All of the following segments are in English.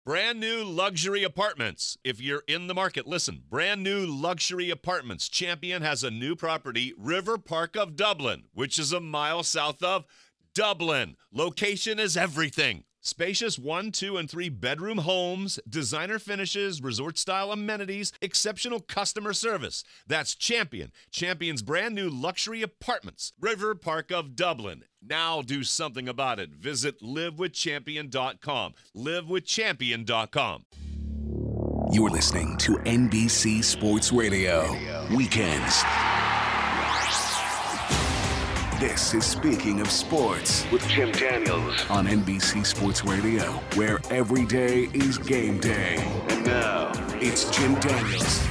Brand new luxury apartments. If you're in the market, listen. Brand new luxury apartments. Champion has a new property, River Park of Dublin, which is a mile south of Dublin. Location is everything. Spacious 1, 2, and 3 bedroom homes, designer finishes, resort-style amenities, exceptional customer service. That's Champion. Champion's brand new luxury apartments, River Park of Dublin. Now do something about it. Visit livewithchampion.com. Livewithchampion.com. You're listening to NBC Sports Radio. Weekends. This is Speaking of Sports with Jim Daniels on NBC Sports Radio, where every day is game day. And now, it's Jim Daniels.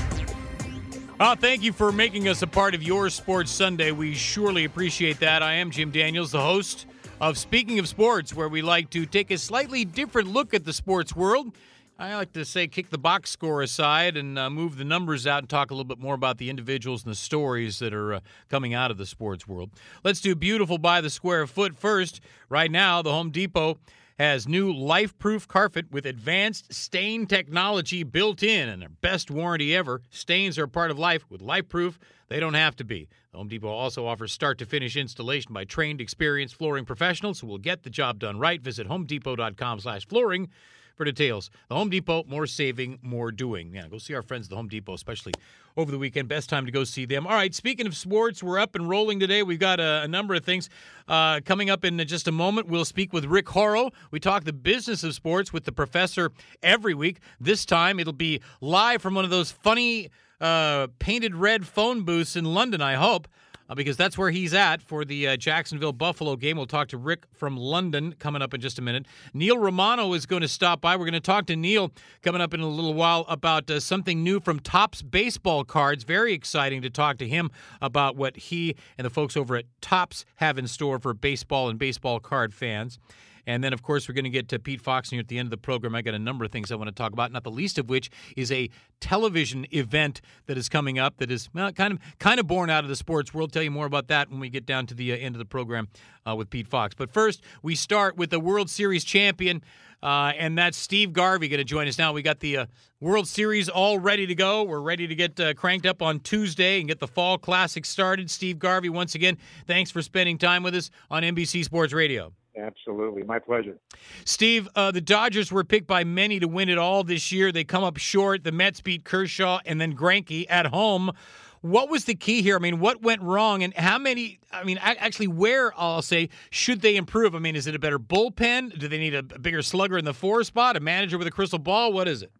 Thank you for making us a part of your Sports Sunday. We surely appreciate that. I am Jim Daniels, the host of Speaking of Sports, where we like to take a slightly different look at the sports world. I like to say kick the box score aside and move the numbers out and talk a little bit more about the individuals and the stories that are coming out of the sports world. Let's do beautiful by the square foot first. Right now, the Home Depot has new life-proof carpet with advanced stain technology built in and their best warranty ever. Stains are part of life. With life-proof, they don't have to be. The Home Depot also offers start-to-finish installation by trained, experienced flooring professionals who will get the job done right. Visit homedepot.com/flooring for details. The Home Depot, more saving, more doing. Yeah, go see our friends at the Home Depot, especially over the weekend. Best time to go see them. All right, speaking of sports, we're up and rolling today. We've got a number of things coming up in just a moment. We'll speak with Rick Horrow. We talk the business of sports with the professor every week. This time, it'll be live from one of those funny painted red phone booths in London, I hope. Because that's where he's at for the Jacksonville-Buffalo game. We'll talk to Rick from London coming up in just a minute. Neil Romano is going to stop by. We're going to talk to Neil coming up in a little while about something new from Topps Baseball Cards. Very exciting to talk to him about what he and the folks over at Topps have in store for baseball and baseball card fans. And then, of course, we're going to get to Pete Fox here at the end of the program. I got a number of things I want to talk about, not the least of which is a television event that is coming up that is kind of born out of the sports world. Tell you more about that when we get down to the end of the program with Pete Fox. But first, we start with the World Series champion, and that's Steve Garvey going to join us now. We got the World Series all ready to go. We're ready to get cranked up on Tuesday and get the Fall Classic started. Steve Garvey, once again, thanks for spending time with us on NBC Sports Radio. Absolutely. My pleasure. Steve, the Dodgers were picked by many to win it all this year. They come up short. The Mets beat Kershaw and then Greinke at home. What was the key here? I mean, what went wrong and how many, actually where, I'll say, should they improve? I mean, is it a better bullpen? Do they need a bigger slugger in the 4 spot, a manager with a crystal ball? What is it?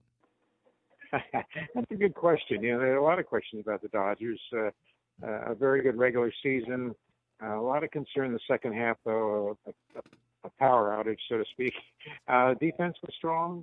That's a good question. There are a lot of questions about the Dodgers. A very good regular season. A lot of concern in the second half, though, a power outage, so to speak. Defense was strong.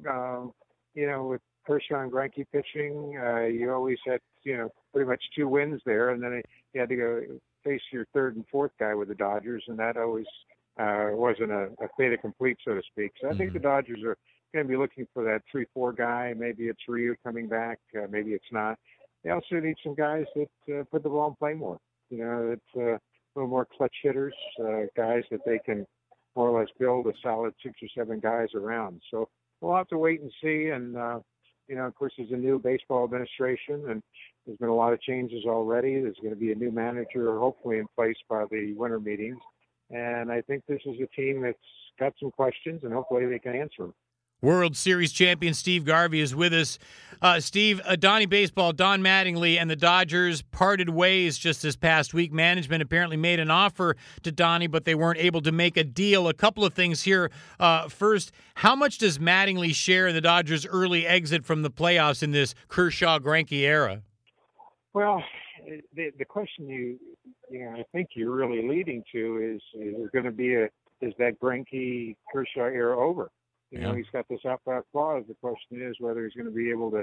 With Kershaw and Greinke pitching, you always had, pretty much 2 wins there, and then you had to go face your 3rd and 4th guy with the Dodgers, and that always wasn't a fait accompli, so to speak. So I think the Dodgers are going to be looking for that 3-4 guy. Maybe it's Ryu coming back. Maybe it's not. They also need some guys that put the ball in play more. It's a little more clutch hitters, guys that they can more or less build a solid 6 or 7 guys around. So we'll have to wait and see. And, of course, there's a new baseball administration, and there's been a lot of changes already. There's going to be a new manager hopefully in place by the winter meetings. And I think this is a team that's got some questions, and hopefully they can answer them. World Series champion Steve Garvey is with us. Steve, Donnie Baseball, Don Mattingly, and the Dodgers parted ways just this past week. Management apparently made an offer to Donnie, but they weren't able to make a deal. A couple of things here. First, how much does Mattingly share in the Dodgers' early exit from the playoffs in this Kershaw-Greinke era? Well, the question I think you're really leading to is going to be is that Greinke-Kershaw era over? He's got this opt-out clause. The question is whether he's going to be able to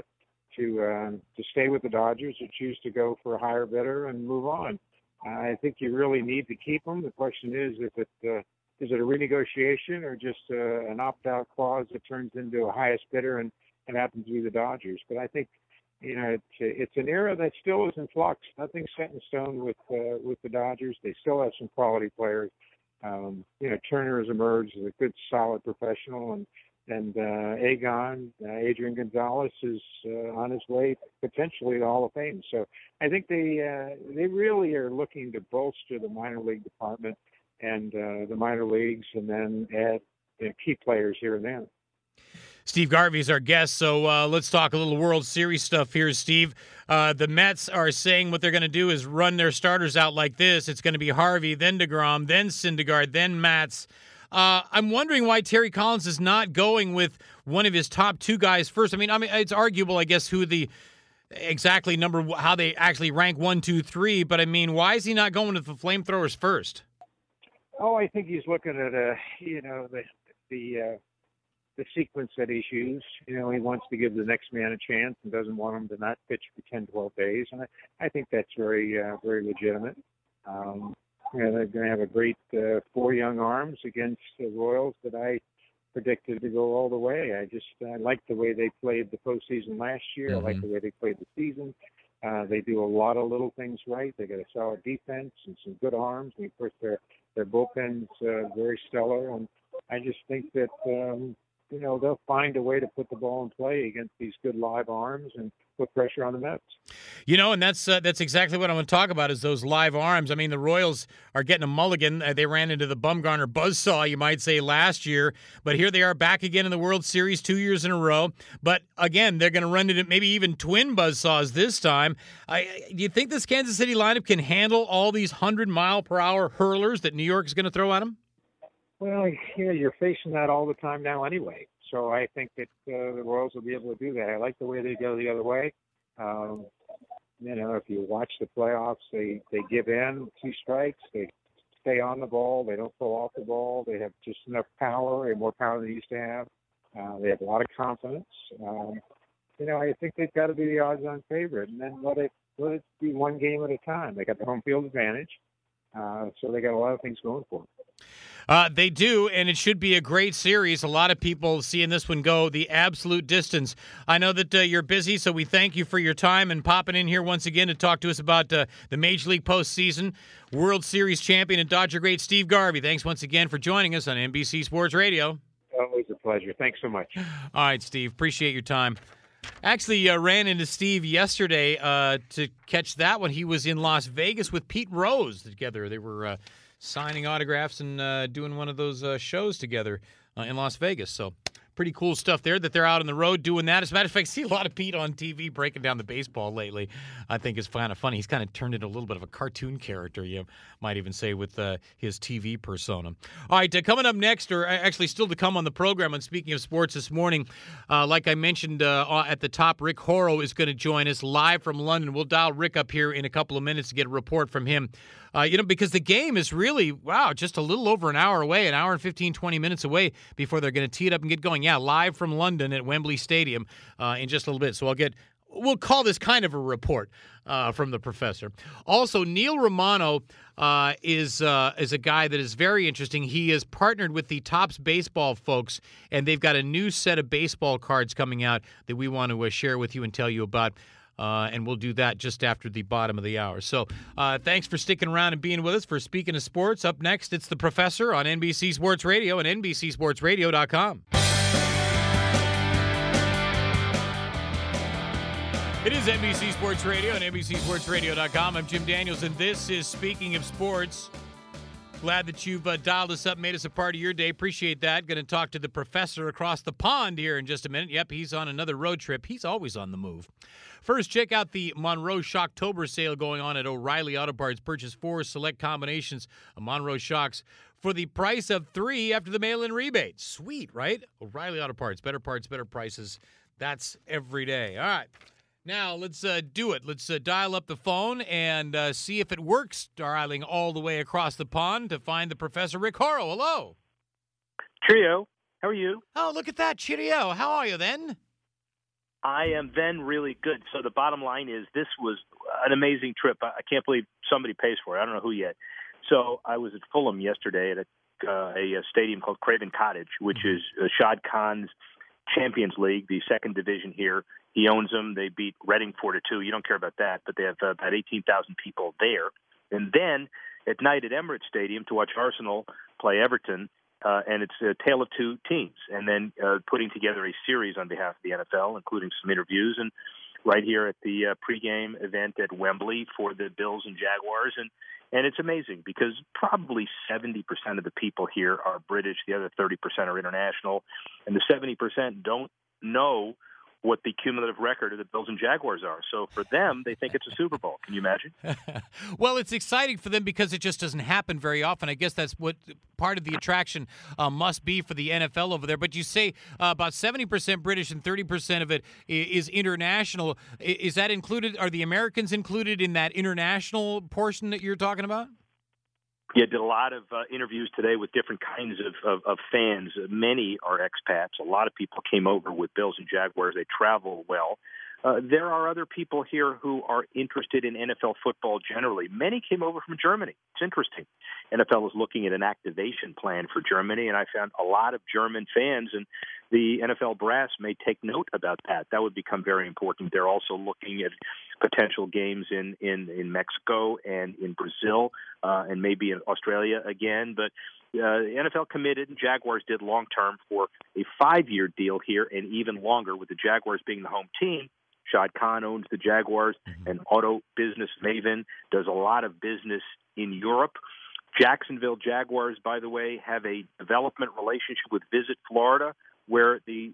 stay with the Dodgers or choose to go for a higher bidder and move on. I think you really need to keep him. The question is is it a renegotiation or just an opt-out clause that turns into a highest bidder and happens to be the Dodgers? But I think it's an era that still is in flux. Nothing's set in stone with the Dodgers. They still have some quality players. Turner has emerged as a good, solid professional, and And Adrian Gonzalez is on his way potentially to Hall of Fame. So I think they really are looking to bolster the minor league department and the minor leagues, and then add key players here and there. Steve Garvey is our guest, so let's talk a little World Series stuff here, Steve. The Mets are saying what they're going to do is run their starters out like this. It's going to be Harvey, then DeGrom, then Syndergaard, then Matz. I'm wondering why Terry Collins is not going with one of his top two guys first. I mean, it's arguable, I guess, who the exactly how they actually rank 1, 2, 3. But I mean, why is he not going with the flamethrowers first? Oh, I think he's looking at the sequence that he's used. He wants to give the next man a chance and doesn't want him to not pitch for 10, 12 days. And I think that's very, very legitimate. They're going to have a great 4 young arms against the Royals that I predicted to go all the way. I like the way they played the postseason last year. Mm-hmm. I like the way they played the season. They do a lot of little things right. They got a solid defense and some good arms. And of course, their bullpen's very stellar. And I just think that they'll find a way to put the ball in play against these good live arms and put pressure on the Mets. And that's exactly what I want to talk about is those live arms. I mean, the Royals are getting a mulligan. They ran into the Bumgarner buzzsaw, you might say, last year. But here they are back again in the World Series 2 years in a row. But, again, they're going to run into maybe even twin buzzsaws this time. Do you think this Kansas City lineup can handle all these 100-mile-per-hour hurlers that New York is going to throw at them? Well, you're facing that all the time now anyway. So I think that the Royals will be able to do that. I like the way they go the other way. If you watch the playoffs, they give in 2 strikes. They stay on the ball. They don't pull off the ball. They have just enough power, and more power than they used to have. They have a lot of confidence. I think they've got to be the odds-on favorite, and then let it be one game at a time. They got the home field advantage, so they got a lot of things going for them. They do, and it should be a great series. A lot of people seeing this one go the absolute distance. I know that you're busy, so we thank you for your time and popping in here once again to talk to us about the Major League postseason. World Series champion and Dodger great Steve Garvey. Thanks once again for joining us on NBC Sports Radio. Always a pleasure. Thanks so much. All right, Steve. Appreciate your time. Actually ran into Steve yesterday to catch that one. He was in Las Vegas with Pete Rose together. They were signing autographs and doing one of those shows together in Las Vegas. So pretty cool stuff there that they're out on the road doing that. As a matter of fact, I see a lot of Pete on TV breaking down the baseball lately. I think it's kind of funny. He's kind of turned into a little bit of a cartoon character, you might even say, with his TV persona. All right, coming up next, or actually still to come on the program, and speaking of sports this morning, like I mentioned at the top, Rick Horrow is going to join us live from London. We'll dial Rick up here in a couple of minutes to get a report from him. Because the game is really, just a little over an hour away, an hour and 15, 20 minutes away before they're going to tee it up and get going. Yeah, live from London at Wembley Stadium in just a little bit. So we'll call this kind of a report from the professor. Also, Neil Romano is a guy that is very interesting. He is partnered with the Topps Baseball folks, and they've got a new set of baseball cards coming out that we want to share with you and tell you about. And we'll do that just after the bottom of the hour. So thanks for sticking around and being with us for Speaking of Sports. Up next, it's The Professor on NBC Sports Radio and NBCSportsRadio.com. It is NBC Sports Radio and NBCSportsRadio.com. I'm Jim Daniels, and this is Speaking of Sports. Glad that you've dialed us up, made us a part of your day. Appreciate that. Going to talk to the professor across the pond here in just a minute. Yep, he's on another road trip. He's always on the move. First, check out the Monroe Shocktober sale going on at O'Reilly Auto Parts. Purchase 4 select combinations of Monroe Shocks for the price of 3 after the mail-in rebate. Sweet, right? O'Reilly Auto Parts. Better parts, better prices. That's every day. All right. Now, let's do it. Let's dial up the phone and see if it works, dialing all the way across the pond to find the Professor Rick Horrow. Hello. Cheerio. How are you? Oh, look at that. Cheerio. How are you then? I am then really good. So the bottom line is this was an amazing trip. I can't believe somebody pays for it. I don't know who yet. So I was at Fulham yesterday at a stadium called Craven Cottage, which is Shad Khan's Champions League, the second division here. He owns them. They beat Reading 4-2. You don't care about that, but they have about 18,000 people there. And then at night at Emirates Stadium to watch Arsenal play Everton, and it's a tale of two teams, and then putting together a series on behalf of the NFL, including some interviews, and right here at the pregame event at Wembley for the Bills and Jaguars, and it's amazing because probably 70% of the people here are British, the other 30% are international, and the 70% don't know what the cumulative record of the Bills and Jaguars are. So for them, they think it's a Super Bowl. Can you imagine? Well, it's exciting for them because it just doesn't happen very often. I guess that's what part of the attraction must be for the NFL over there. But you say about 70% British and 30% of it is international. Is that included? Are the Americans included in that international portion that you're talking about? Yeah, did a lot of interviews today with different kinds of fans. Many are expats. A lot of people came over with Bills and Jaguars. They travel well. There are other people here who are interested in NFL football generally. Many came over from Germany. It's interesting. NFL is looking at an activation plan for Germany, and I found a lot of German fans, and the NFL brass may take note about that. That would become very important. They're also looking at potential games in Mexico and in Brazil and maybe in Australia again. But the NFL committed, and Jaguars did long-term for a 5-year deal here and even longer, with the Jaguars being the home team. Shad Khan owns the Jaguars, an auto business maven, does a lot of business in Europe. Jacksonville Jaguars, by the way, have a development relationship with Visit Florida, where the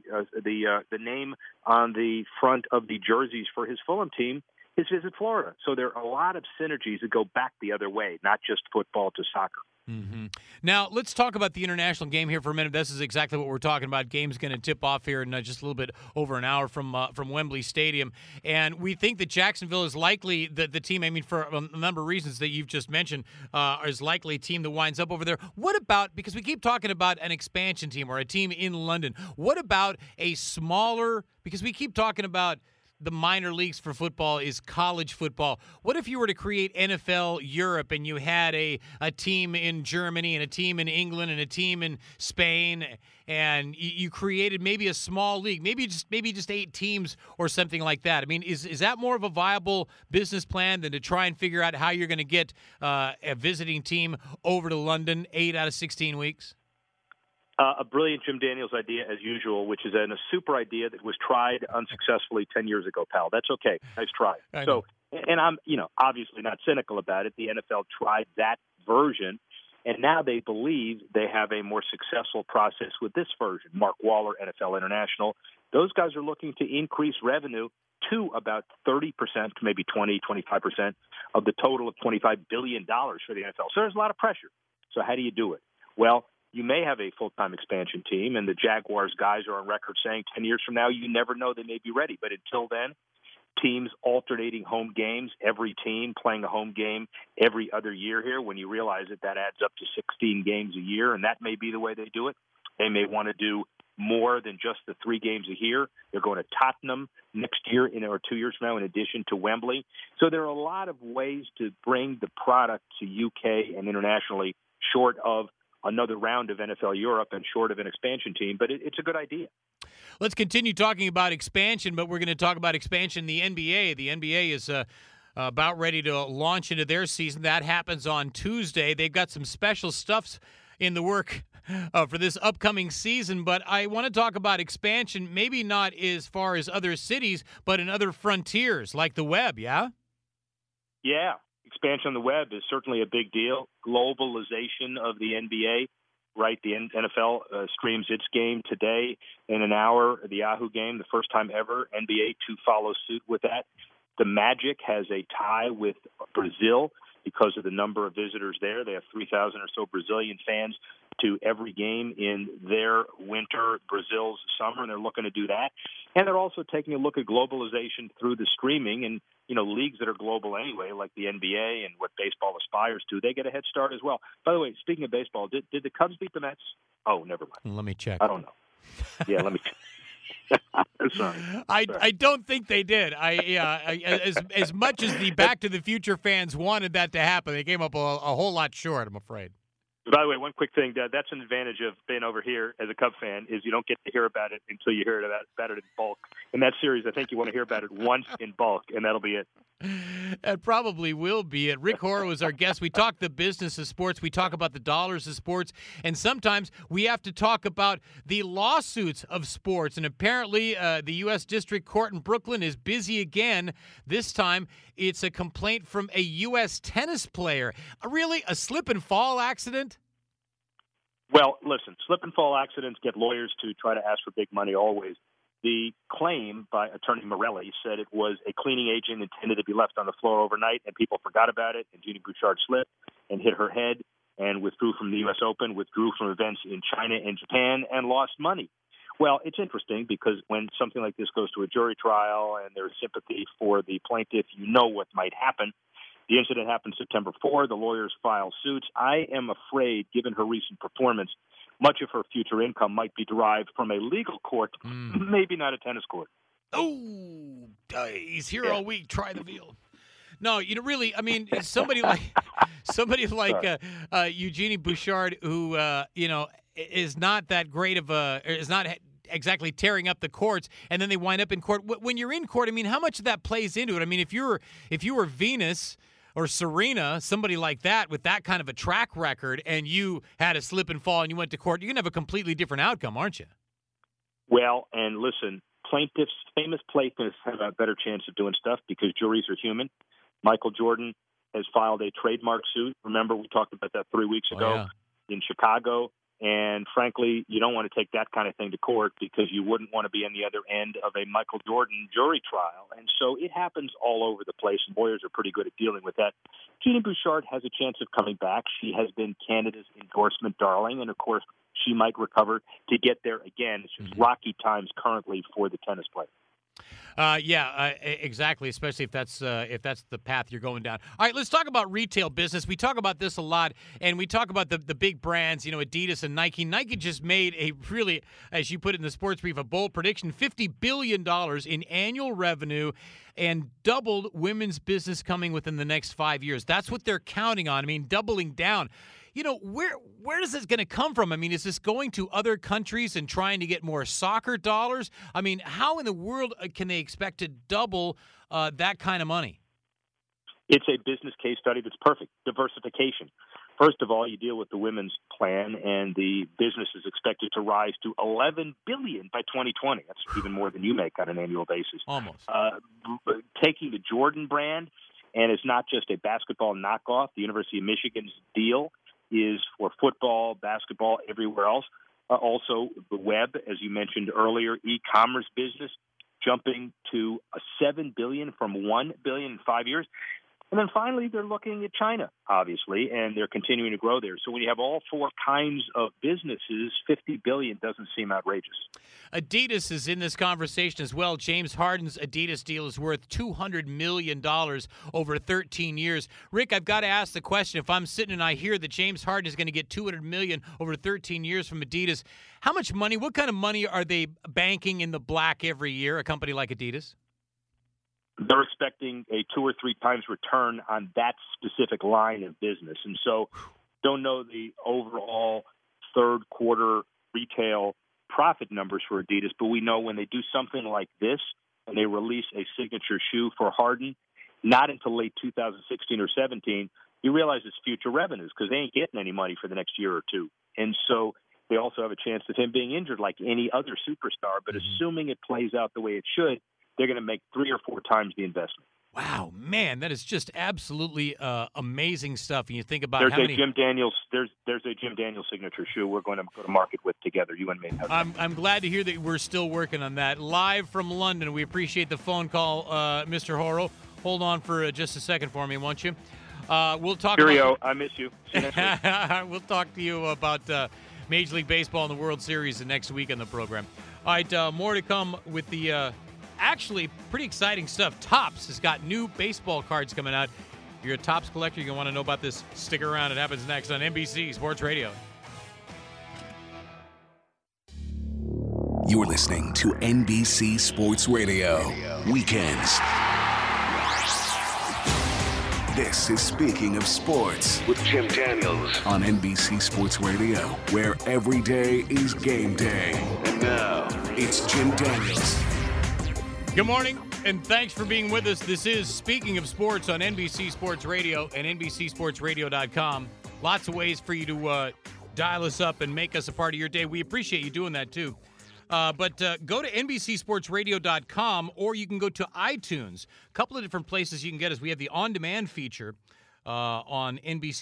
name on the front of the jerseys for his Fulham team is Visit Florida. So there are a lot of synergies that go back the other way, not just football to soccer. Mm-hmm. Now, let's talk about the international game here for a minute. This is exactly what we're talking about. Game's going to tip off here in just a little bit over an hour from Wembley Stadium. And we think that Jacksonville is likely the team, I mean, for a number of reasons that you've just mentioned, is likely a team that winds up over there. What about, because we keep talking about an expansion team or a team in London, what about a smaller, because we keep talking about the minor leagues for football is college football. What if you were to create NFL Europe and you had a team in Germany and a team in England and a team in Spain, and you created maybe a small league, maybe just 8 teams or something like that? I mean, is that more of a viable business plan than to try and figure out how you're going to get a visiting team over to London 8 out of 16 weeks? A brilliant Jim Daniels idea, as usual, which is a super idea that was tried unsuccessfully 10 years ago, pal. That's okay. Nice try. So, and I'm, obviously not cynical about it. The NFL tried that version, and now they believe they have a more successful process with this version. Mark Waller, NFL International. Those guys are looking to increase revenue to about 30%, maybe 20, 25% of the total of $25 billion for the NFL. So there's a lot of pressure. So how do you do it? Well, you may have a full-time expansion team, and the Jaguars guys are on record saying 10 years from now, you never know, they may be ready. But until then, teams alternating home games, every team playing a home game every other year here, when you realize that adds up to 16 games a year, and that may be the way they do it. They may want to do more than just the 3 games a year. They're going to Tottenham next year or 2 years from now in addition to Wembley. So there are a lot of ways to bring the product to UK and internationally, short of another round of NFL Europe and short of an expansion team, but it's a good idea. Let's continue talking about expansion, but we're going to talk about expansion in the NBA. The NBA is about ready to launch into their season. That happens on Tuesday. They've got some special stuff in the work for this upcoming season, but I want to talk about expansion, maybe not as far as other cities, but in other frontiers, like the web, yeah? Yeah. Expansion on the web is certainly a big deal. Globalization of the NBA, right? The NFL streams its game today in an hour, the Yahoo game, the first time ever, NBA to follow suit with that. The Magic has a tie with Brazil because of the number of visitors there. They have 3,000 or so Brazilian fans to every game in their winter, Brazil's summer, and they're looking to do that. And they're also taking a look at globalization through the streaming and, leagues that are global anyway, like the NBA and what baseball aspires to. They get a head start as well. By the way, speaking of baseball, did the Cubs beat the Mets? Oh, never mind. Let me check. I don't know. Yeah, let me check. Sorry. I don't think they did. As much as the Back to the Future fans wanted that to happen, they came up a whole lot short, I'm afraid. By the way, one quick thing, that's an advantage of being over here as a Cub fan, is you don't get to hear about it until you hear about it in bulk. In that series, I think you want to hear about it once in bulk, and that'll be it. It probably will be. Rick Horrow is our guest. We talk the business of sports. We talk about the dollars of sports. And sometimes we have to talk about the lawsuits of sports. And apparently the U.S. District Court in Brooklyn is busy again. This time it's a complaint from a U.S. tennis player. Really? A slip and fall accident? Well, listen, slip and fall accidents get lawyers to try to ask for big money always. The claim by Attorney Morelli said it was a cleaning agent intended to be left on the floor overnight, and people forgot about it, and Genie Bouchard slipped and hit her head and withdrew from the U.S. Open, withdrew from events in China and Japan, and lost money. Well, it's interesting because when something like this goes to a jury trial and there's sympathy for the plaintiff, you know what might happen. The incident happened September 4. The lawyers file suits. I am afraid, given her recent performance, much of her future income might be derived from a legal court, maybe not a tennis court. Oh, he's here all week. Try the veal. No, really, I mean, somebody like Eugenie Bouchard, who is not that great of is not exactly tearing up the courts, and then they wind up in court. When you're in court, I mean, how much of that plays into it? I mean, if you were Venus or Serena, somebody like that with that kind of a track record, and you had a slip and fall and you went to court, you're going to have a completely different outcome, aren't you? Well, and listen, famous plaintiffs have a better chance of doing stuff because juries are human. Michael Jordan has filed a trademark suit. Remember, we talked about that 3 weeks ago in Chicago. And frankly, you don't want to take that kind of thing to court because you wouldn't want to be on the other end of a Michael Jordan jury trial. And so it happens all over the place, and lawyers are pretty good at dealing with that. Genie Bouchard has a chance of coming back. She has been Canada's endorsement darling, and of course, she might recover to get there again. It's just rocky times currently for the tennis player. Exactly, especially if that's the path you're going down. All right, let's talk about retail business. We talk about this a lot, and we talk about the big brands, Adidas and Nike. Nike just made a really, as you put it in the sports brief, a bold prediction, $50 billion in annual revenue and doubled women's business coming within the next 5 years. That's what they're counting on. I mean, doubling down. Where is this going to come from? I mean, is this going to other countries and trying to get more soccer dollars? I mean, how in the world can they expect to double that kind of money? It's a business case study that's perfect. Diversification. First of all, you deal with the women's plan, and the business is expected to rise to $11 billion by 2020. That's even more than you make on an annual basis. Almost. Taking the Jordan brand, and it's not just a basketball knockoff. The University of Michigan's deal is for football, basketball, everywhere else. Also, the web, as you mentioned earlier, e-commerce business jumping to $7 billion from $1 billion in 5 years. And then finally, they're looking at China, obviously, and they're continuing to grow there. So when you have all four kinds of businesses, $50 billion doesn't seem outrageous. Adidas is in this conversation as well. James Harden's Adidas deal is worth $200 million over 13 years. Rick, I've got to ask the question. If I'm sitting and I hear that James Harden is going to get $200 million over 13 years from Adidas, how much money, what kind of money are they banking in the black every year, a company like Adidas? They're expecting a 2 or 3 times return on that specific line of business. And so don't know the overall third quarter retail profit numbers for Adidas, but we know when they do something like this and they release a signature shoe for Harden, not until late 2016 or 17, you realize it's future revenues because they ain't getting any money for the next year or two. And so they also have a chance of him being injured like any other superstar, but assuming it plays out the way it should, they're going to make 3 or 4 times the investment. Wow, man, that is just absolutely amazing stuff. And you think about there's a Jim Daniels signature shoe we're going to go to market with together, you and me. I'm glad to hear that we're still working on that. Live from London, we appreciate the phone call, Mr. Horrow. Hold on for just a second for me, won't you? We'll talk. Cheerio, I miss you. See you next week. We'll talk to you about Major League Baseball and the World Series next week on the program. All right, more to come with the. Actually, pretty exciting stuff. Topps has got new baseball cards coming out. If you're a Topps collector, you're going to want to know about this. Stick around. It happens next on NBC Sports Radio. You're listening to NBC Sports Radio. Weekends. This is Speaking of Sports with Jim Daniels on NBC Sports Radio, where every day is game day. And now, it's Jim Daniels. Good morning. And thanks for being with us. This is Speaking of Sports on NBC Sports Radio and NBCSportsRadio.com. Lots of ways for you to dial us up and make us a part of your day. We appreciate you doing that, too. But go to NBCSportsRadio.com, or you can go to iTunes. A couple of different places you can get us. We have the on-demand feature on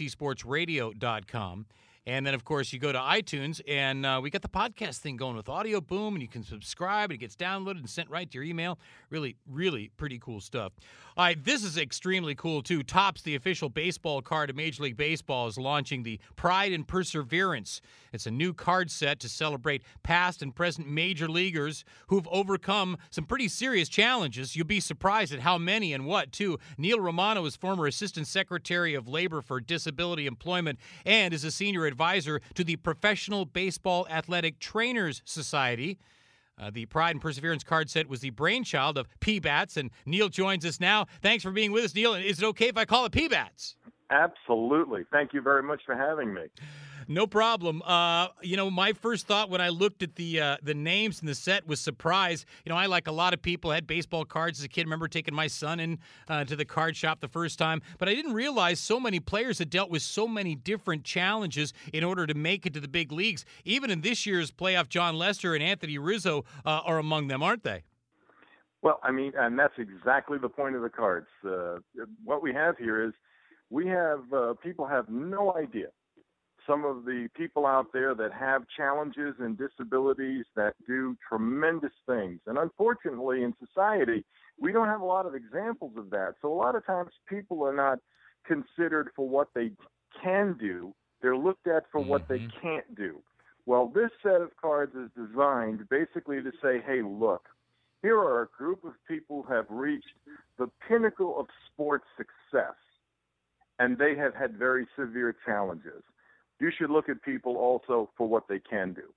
NBCSportsRadio.com. And then, of course, you go to iTunes, and we got the podcast thing going with Audio Boom, and you can subscribe, and it gets downloaded and sent right to your email. Really, really pretty cool stuff. All right, this is extremely cool, too. Topps, the official baseball card of Major League Baseball, is launching the Pride and Perseverance. It's a new card set to celebrate past and present major leaguers who've overcome some pretty serious challenges. You'll be surprised at how many and what, too. Neil Romano is former Assistant Secretary of Labor for Disability Employment and is a senior advisor to the Professional Baseball Athletic Trainers Society. The Pride and Perseverance card set was the brainchild of P-Bats, and Neil joins us now. Thanks for being with us, Neil. Is it okay if I call it P-Bats? Absolutely. Thank you very much for having me. No problem. My first thought when I looked at the names in the set was surprise. I, like a lot of people, had baseball cards as a kid. I remember taking my son in to the card shop the first time. But I didn't realize so many players had dealt with so many different challenges in order to make it to the big leagues. Even in this year's playoff, John Lester and Anthony Rizzo are among them, aren't they? Well, I mean, and that's exactly the point of the cards. What we have here is we have people have no idea. Some of the people out there that have challenges and disabilities that do tremendous things. And unfortunately, in society, we don't have a lot of examples of that. So a lot of times people are not considered for what they can do. They're looked at for what they can't do. Well, this set of cards is designed basically to say, hey, look, here are a group of people who have reached the pinnacle of sports success, and they have had very severe challenges. You should look at people also for what they can do.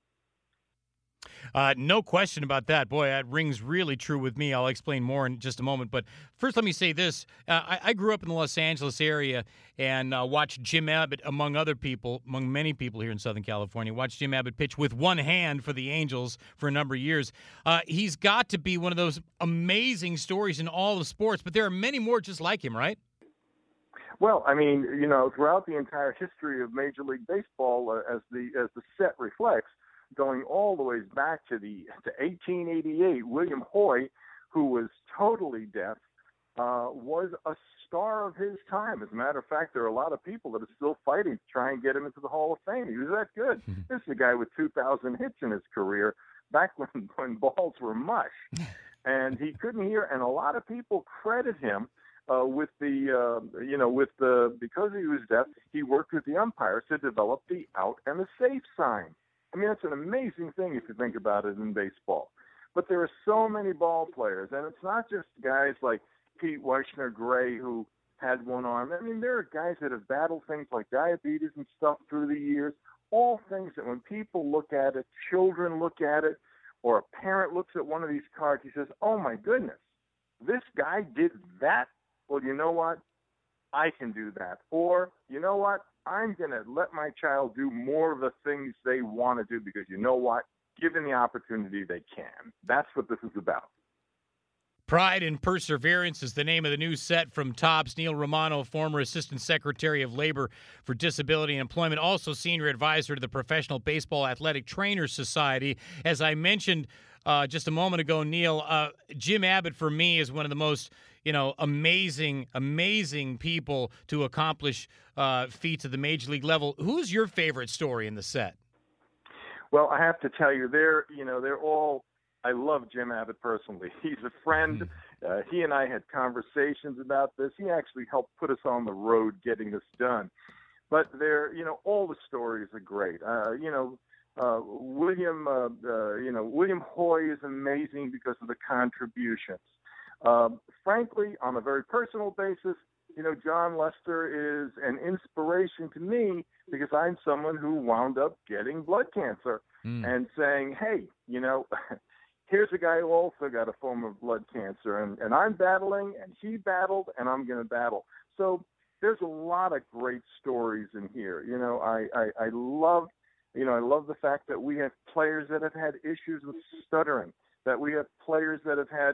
No question about that. Boy, that rings really true with me. I'll explain more in just a moment. But first, let me say this. I grew up in the Los Angeles area and watched Jim Abbott, among many people here in Southern California, watched Jim Abbott pitch with one hand for the Angels for a number of years. He's got to be one of those amazing stories in all of sports, but there are many more just like him, right? Well, I mean, throughout the entire history of Major League Baseball, as the set reflects, going all the way back to 1888, William Hoy, who was totally deaf, was a star of his time. As a matter of fact, there are a lot of people that are still fighting to try and get him into the Hall of Fame. He was that good. This is a guy with 2,000 hits in his career back when balls were mush, and he couldn't hear. And a lot of people credit him. Because he was deaf, he worked with the umpires to develop the out and the safe sign. I mean, that's an amazing thing if you think about it in baseball. But there are so many ball players, and it's not just guys like Pete Weishner-Gray who had one arm. I mean, there are guys that have battled things like diabetes and stuff through the years, all things that when people look at it, children look at it, or a parent looks at one of these cards, he says, oh, my goodness, this guy did that. Well, you know what? I can do that. Or, you know what? I'm going to let my child do more of the things they want to do because you know what? Given the opportunity, they can. That's what this is about. Pride and Perseverance is the name of the new set from Topps. Neil Romano, former Assistant Secretary of Labor for Disability and Employment, also senior advisor to the Professional Baseball Athletic Trainers Society. As I mentioned just a moment ago, Neil, Jim Abbott for me is one of the most amazing people to accomplish feats at the major league level. Who's your favorite story in the set? Well, I have to tell you, they're all. I love Jim Abbott personally. He's a friend. He and I had conversations about this. He actually helped put us on the road getting this done. But all the stories are great. William Hoy is amazing because of the contributions. Frankly, on a very personal basis, John Lester is an inspiration to me because I'm someone who wound up getting blood cancer and saying, hey, here's a guy who also got a form of blood cancer, and I'm battling, and he battled, and I'm going to battle. So there's a lot of great stories in here. I love the fact that we have players that have had issues with stuttering, that we have players that have had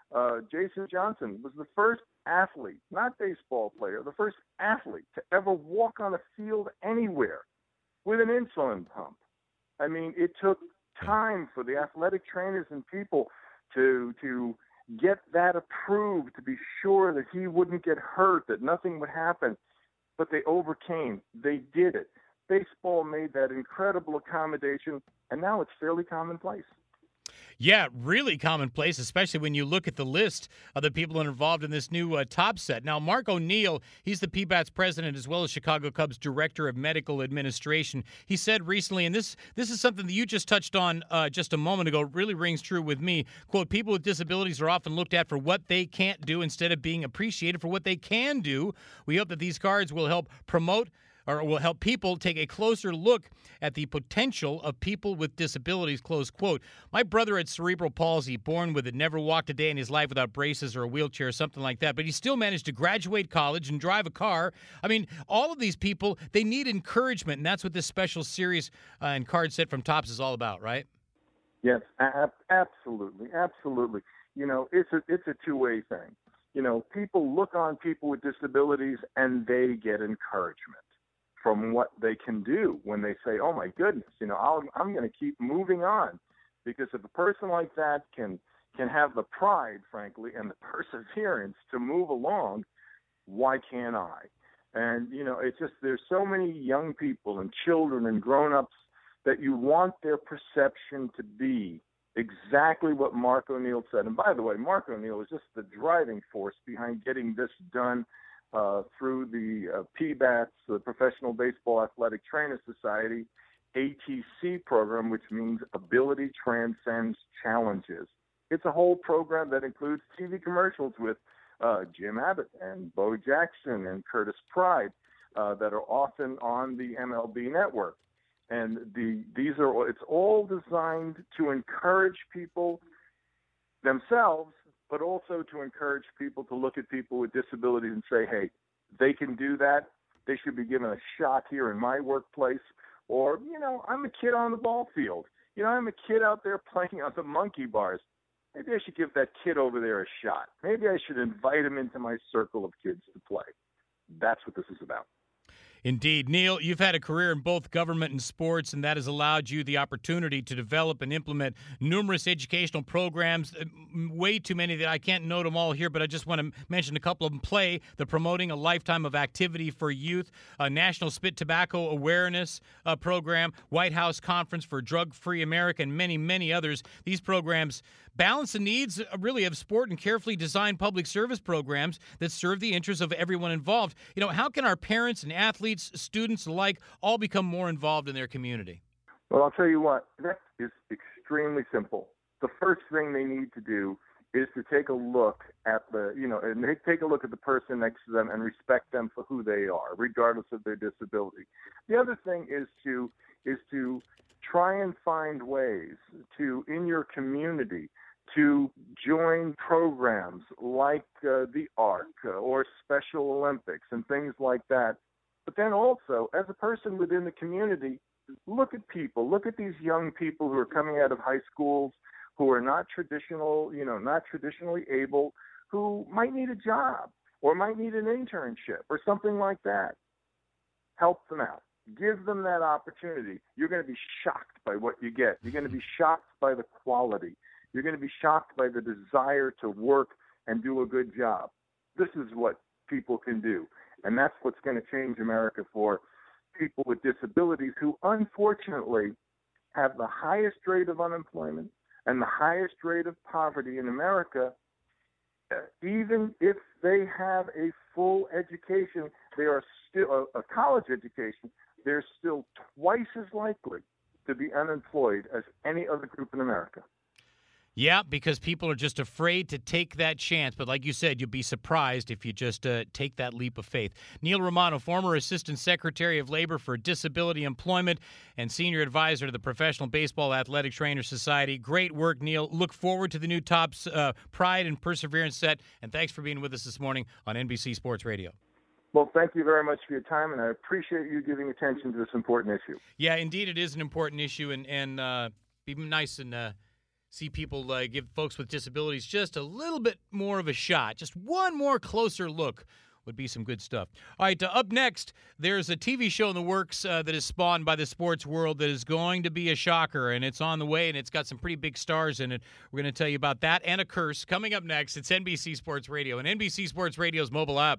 Jason Johnson was the first athlete, not baseball player, the first athlete to ever walk on a field anywhere with an insulin pump. I mean, it took time for the athletic trainers and people to get that approved, to be sure that he wouldn't get hurt, that nothing would happen. But they overcame. They did it. Baseball made that incredible accommodation, and now it's fairly commonplace. Yeah, really commonplace, especially when you look at the list of the people that are involved in this new top set. Now, Mark O'Neill, he's the PBAT's president as well as Chicago Cubs director of medical administration. He said recently, and this is something that you just touched on just a moment ago, really rings true with me, quote, people with disabilities are often looked at for what they can't do instead of being appreciated for what they can do. We hope that these cards will help promote or will help people take a closer look at the potential of people with disabilities, close quote. My brother had cerebral palsy, born with it, never walked a day in his life without braces or a wheelchair or something like that, but he still managed to graduate college and drive a car. I mean, all of these people, they need encouragement, and that's what this special series and card set from Topps is all about, right? Yes, absolutely, absolutely. You know, it's a two-way thing. You know, people look on people with disabilities and they get encouragement from what they can do when they say, oh, my goodness, you know, I'm going to keep moving on. Because if a person like that can have the pride, frankly, and the perseverance to move along, why can't I? And, you know, it's just there's so many young people and children and grown-ups that you want their perception to be exactly what Mark O'Neill said. And by the way, Mark O'Neill is just the driving force behind getting this done through the PBATS, the Professional Baseball Athletic Trainers Society, ATC program, which means Ability Transcends Challenges. It's a whole program that includes TV commercials with Jim Abbott and Bo Jackson and Curtis Pride that are often on the MLB network. And it's all designed to encourage people themselves, but also to encourage people to look at people with disabilities and say, hey, they can do that. They should be given a shot here in my workplace. Or, you know, I'm a kid on the ball field. You know, I'm a kid out there playing on the monkey bars. Maybe I should give that kid over there a shot. Maybe I should invite him into my circle of kids to play. That's what this is about. Indeed. Neil, you've had a career in both government and sports, and that has allowed you the opportunity to develop and implement numerous educational programs, way too many that I can't note them all here, but I just want to mention a couple of them. Play, the Promoting a Lifetime of Activity for Youth, National Spit Tobacco Awareness Program, White House Conference for Drug-Free America, and many, many others. These programs balance the needs really of sport and carefully designed public service programs that serve the interests of everyone involved. You know, how can our parents and athletes, students alike, all become more involved in their community? Well, I'll tell you what, that is extremely simple. The first thing they need to do is to take a look at take a look at the person next to them and respect them for who they are, regardless of their disability. The other thing is to try and find ways to, in your community, to join programs like the ARC or Special Olympics and things like that. But then also, as a person within the community, look at these young people who are coming out of high schools, who are not traditionally able, who might need a job or might need an internship or something like that. Help them out. Give them that opportunity. You're going to be shocked by what you get. You're going to be shocked by the quality. You're going to be shocked by the desire to work and do a good job. This is what people can do. And that's what's going to change America for people with disabilities who, unfortunately, have the highest rate of unemployment and the highest rate of poverty in America. Even if they have a full education, they are still a college education, they're still twice as likely to be unemployed as any other group in America. Yeah, because people are just afraid to take that chance. But like you said, you'll be surprised if you just take that leap of faith. Neil Romano, former Assistant Secretary of Labor for Disability Employment and Senior Advisor to the Professional Baseball Athletic Trainers Society. Great work, Neil. Look forward to the new Topps Pride and Perseverance set. And thanks for being with us this morning on NBC Sports Radio. Well, thank you very much for your time, and I appreciate you giving attention to this important issue. Yeah, indeed, it is an important issue, and be nice and see people give folks with disabilities just a little bit more of a shot. Just one more closer look would be some good stuff. All right, up next, there's a TV show in the works that is spawned by the sports world that is going to be a shocker, and it's on the way, and it's got some pretty big stars in it. We're going to tell you about that and a curse coming up next. It's NBC Sports Radio and NBC Sports Radio's mobile app.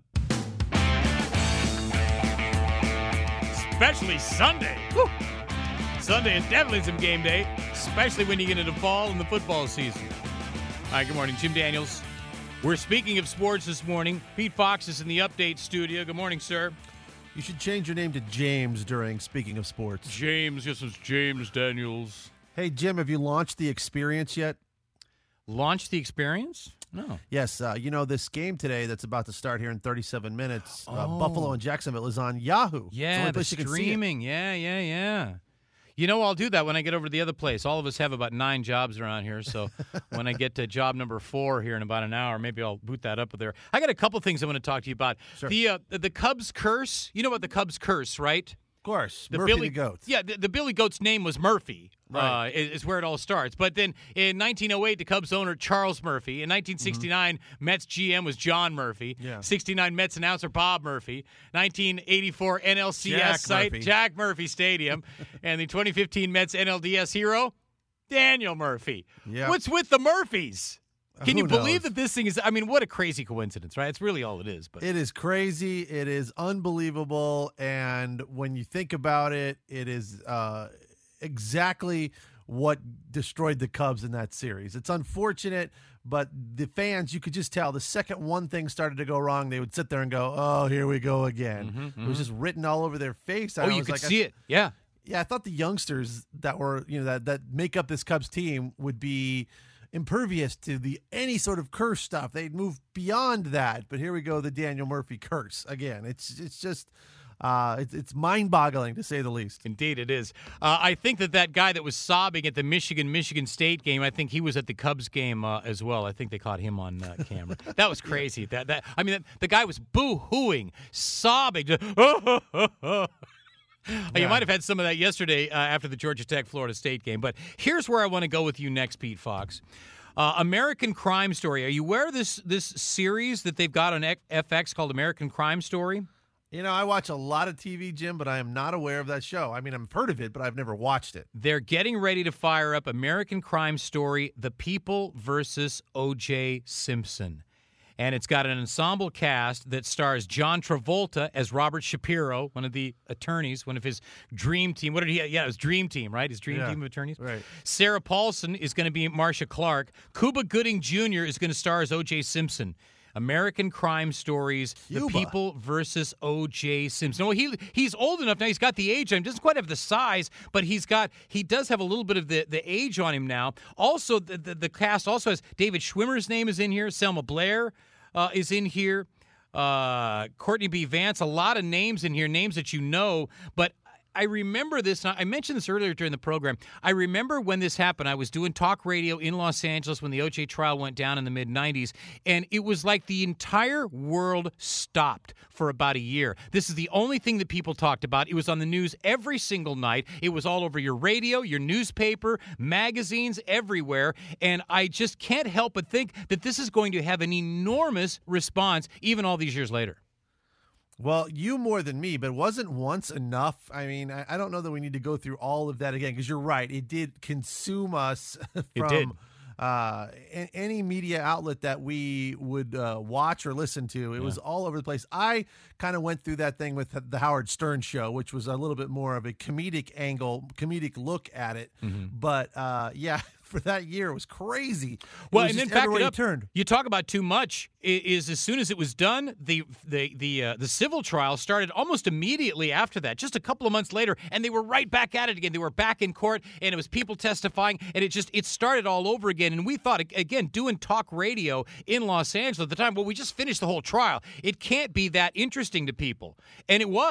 Especially Sunday. Woo! Sunday is definitely some game day, especially when you get into fall and the football season. All right, good morning. Jim Daniels. We're speaking of sports this morning. Pete Fox is in the Update studio. Good morning, sir. You should change your name to James during Speaking of Sports. James, yes, it's James Daniels. Hey, Jim, have you launched the Experience yet? Launched the Experience? No. Yes. This game today that's about to start here in 37 minutes, Buffalo and Jacksonville, is on Yahoo. Yeah, the streaming. Yeah. You know, I'll do that when I get over to the other place. All of us have about 9 jobs around here, so when I get to job number 4 here in about an hour, maybe I'll boot that up there. I got a couple things I want to talk to you about. Sure. The Cubs curse. You know about the Cubs curse, right? Of course. Murphy the Goat. Yeah, the Billy Goat's name was Murphy. Right. Is where it all starts. But then in 1908, the Cubs owner, Charles Murphy. In 1969, Mets GM was John Murphy. Yeah. 69, Mets announcer Bob Murphy. 1984, NLCS site, Jack Murphy Stadium. And the 2015 Mets NLDS hero, Daniel Murphy. Yep. What's with the Murphys? Can Who you believe knows? that this thing is, I mean, what a crazy coincidence, right? It's really all it is. But It is crazy. It is unbelievable. And when you think about it, it is exactly what destroyed the Cubs in that series. It's unfortunate, but the fans, you could just tell the second one thing started to go wrong, they would sit there and go, oh, here we go again. It was just written all over their face. you could see it. Yeah. Yeah, I thought the youngsters that were, that make up this Cubs team would be impervious to any sort of curse stuff. They'd move beyond that. But here we go, the Daniel Murphy curse again. It's just it's mind-boggling to say the least. Indeed, it is. I think that guy that was sobbing at the Michigan State game, I think he was at the Cubs game as well. I think they caught him on camera. That was crazy. The guy was boo-hooing, sobbing. You might have had some of that yesterday after the Georgia Tech-Florida State game. But here's where I want to go with you next, Pete Fox. American Crime Story. Are you aware of this series that they've got on FX called American Crime Story? I watch a lot of TV, Jim, but I am not aware of that show. I mean, I've heard of it, but I've never watched it. They're getting ready to fire up American Crime Story, The People versus O.J. Simpson. And it's got an ensemble cast that stars John Travolta as Robert Shapiro, one of the attorneys, one of his dream team. What did he? Yeah, it was Dream Team, right? His dream team of attorneys. Right. Sarah Paulson is going to be Marcia Clark. Cuba Gooding Jr. is going to star as O.J. Simpson. American Crime Stories, The People versus O.J. Simpson. Well, he's old enough now. He's got the age on him. Doesn't quite have the size, but he does have a little bit of the age on him now. Also, the cast also has David Schwimmer's name is in here. Selma Blair is in here. Courtney B. Vance. A lot of names in here, names that you know, but I remember this. I mentioned this earlier during the program. I remember when this happened. I was doing talk radio in Los Angeles when the O.J. trial went down in the mid-'90s, and it was like the entire world stopped for about a year. This is the only thing that people talked about. It was on the news every single night. It was all over your radio, your newspaper, magazines, everywhere, and I just can't help but think that this is going to have an enormous response even all these years later. Well, you more than me, but wasn't once enough? I mean, I don't know that we need to go through all of that again, because you're right. It did consume us from any media outlet that we would watch or listen to. It was all over the place. I kind of went through that thing with the Howard Stern show, which was a little bit more of a comedic angle, comedic look at it. But, for that year, it was crazy. Well, and then back it up. You talk about too much. Is as soon as it was done, the civil trial started almost immediately after that, just a couple of months later, and they were right back at it again. They were back in court, and it was people testifying, and it started all over again. And we thought, again, doing talk radio in Los Angeles at the time, well, we just finished the whole trial. It can't be that interesting to people, and it was.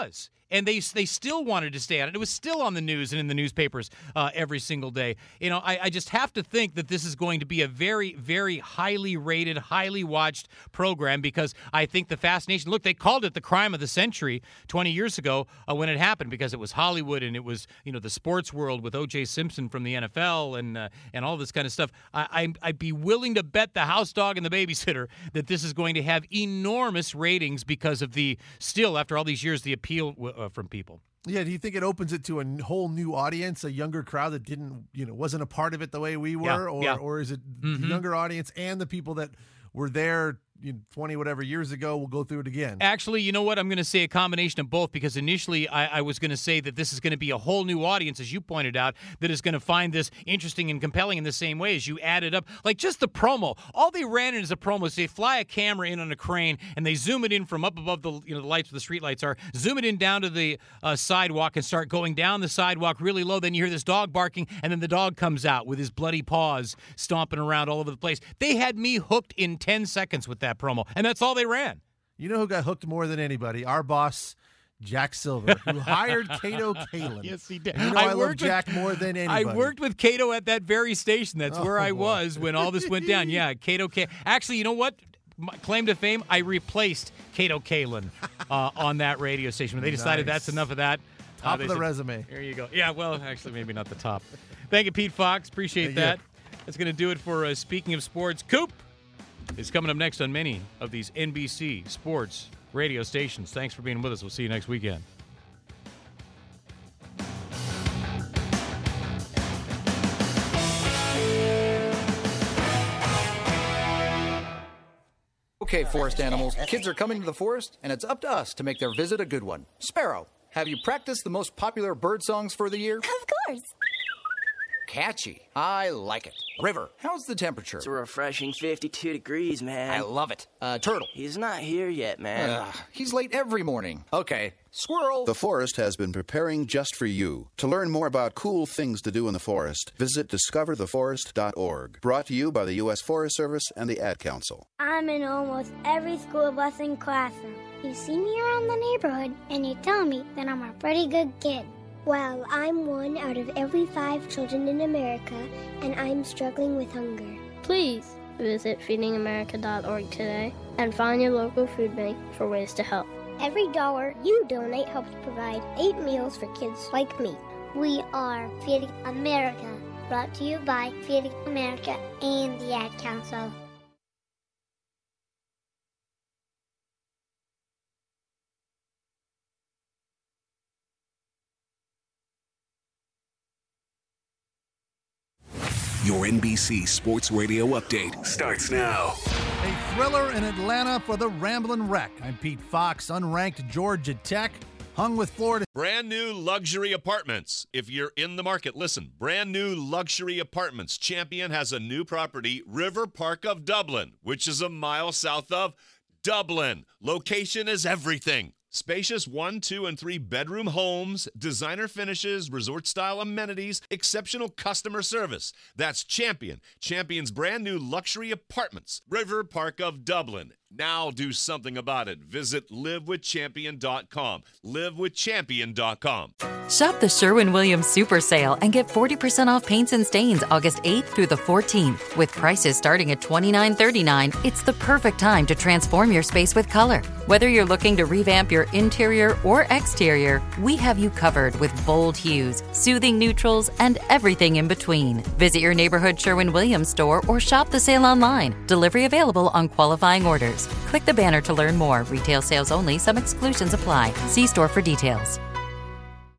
And they still wanted to stay on it. It was still on the news and in the newspapers every single day. I just have to think that this is going to be a very, very highly rated, highly watched program, because I think the fascination, look, they called it the crime of the century 20 years ago when it happened, because it was Hollywood and it was, the sports world with O.J. Simpson from the NFL and all this kind of stuff. I'd be willing to bet the house dog and the babysitter that this is going to have enormous ratings because of still, after all these years, the appeal from people. Yeah, do you think it opens it to a whole new audience, a younger crowd that wasn't a part of it the way we were, or is it the younger audience and the people that were there 20 whatever years ago will go through it again? Actually, you know what? I'm going to say a combination of both, because initially I was going to say that this is going to be a whole new audience, as you pointed out, that is going to find this interesting and compelling in the same way as you add it up. Like just the promo. All they ran in as a promo is they fly a camera in on a crane and they zoom it in from up above the the lights where the street lights are, zoom it in down to the sidewalk and start going down the sidewalk really low. Then you hear this dog barking, and then the dog comes out with his bloody paws stomping around all over the place. They had me hooked in 10 seconds with that promo, and that's all they ran. You know who got hooked more than anybody? Our boss, Jack Silver, who hired Kato Kaelin. Yes, he did. I love Jack more than anybody. I worked with Kato at that very station. That's where I was when all this went down. Yeah, Kato Kaelin. Actually, you know what? My claim to fame, I replaced Kato Kaelin on that radio station. When they decided that's enough of that. Top of the said, resume. There you go. Yeah, well, actually, maybe not the top. Thank you, Pete Fox. Appreciate that. That's going to do it for Speaking of Sports. Coop is coming up next on many of these NBC sports radio stations. Thanks for being with us. We'll see you next weekend. Okay, forest animals, kids are coming to the forest, and it's up to us to make their visit a good one. Sparrow, have you practiced the most popular bird songs for the year? Of course. Catchy. I like it. River, how's the temperature? It's a refreshing 52 degrees, man. I love it. Turtle. He's not here yet, man. He's late every morning. Okay. Squirrel. The forest has been preparing just for you. To learn more about cool things to do in the forest, visit discovertheforest.org. Brought to you by the U.S. Forest Service and the Ad Council. I'm in almost every school bus and classroom. You see me around the neighborhood, and you tell me that I'm a pretty good kid. Well, I'm 1 out of every 5 children in America, and I'm struggling with hunger. Please visit feedingamerica.org today and find your local food bank for ways to help. Every dollar you donate helps provide 8 meals for kids like me. We are Feeding America, brought to you by Feeding America and the Ad Council. Your NBC Sports Radio update starts now. A thriller in Atlanta for the Ramblin' Wreck. I'm Pete Fox. Unranked Georgia Tech hung with Florida. Brand new luxury apartments. If you're in the market, listen. Brand new luxury apartments. Champion has a new property, River Park of Dublin, which is a mile south of Dublin. Location is everything. Spacious 1, 2, and 3 bedroom homes, designer finishes, resort-style amenities, exceptional customer service. That's Champion. Champion's brand new luxury apartments. River Park of Dublin. Now do something about it. Visit livewithchampion.com. Livewithchampion.com. Shop the Sherwin-Williams Super Sale and get 40% off paints and stains August 8th through the 14th. With prices starting at $29.39, it's the perfect time to transform your space with color. Whether you're looking to revamp your interior or exterior, we have you covered with bold hues, soothing neutrals, and everything in between. Visit your neighborhood Sherwin-Williams store or shop the sale online. Delivery available on qualifying orders. Click the banner to learn more. Retail sales only. Some exclusions apply. See store for details.